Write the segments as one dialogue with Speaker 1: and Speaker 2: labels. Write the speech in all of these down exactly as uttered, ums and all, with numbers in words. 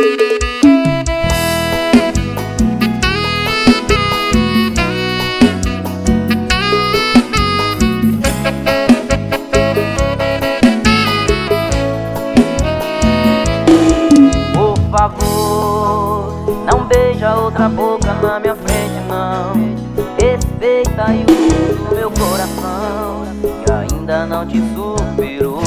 Speaker 1: Por favor, não beija outra boca na minha frente, não. Respeita aí o mundo do meu coração, que ainda não te superou.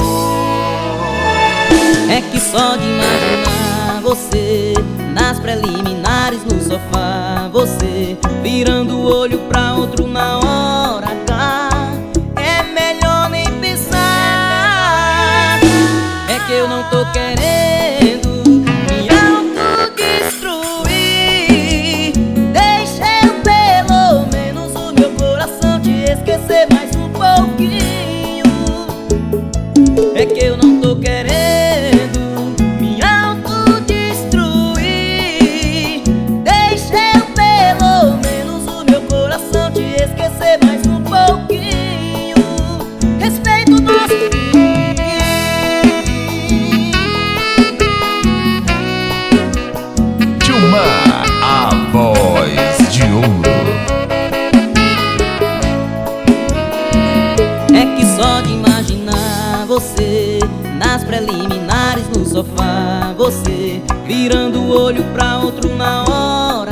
Speaker 2: É que só de imaginar você nas preliminares no sofá, você virando o olho pra outro na hora H, é melhor nem pensar. É que eu não tô querendo me autodestruir. Deixa eu pelo menos o meu coração te esquecer mais um pouquinho. É que eu não tô querendo me autodestruir. Deixa eu pelo menos o meu coração te esquecer mais um pouquinho. Respeita o nosso fim.
Speaker 3: Gilmar, a voz de ouro.
Speaker 2: É que só de imaginar você nas preliminares no sofá, você virando o olho pra outro na hora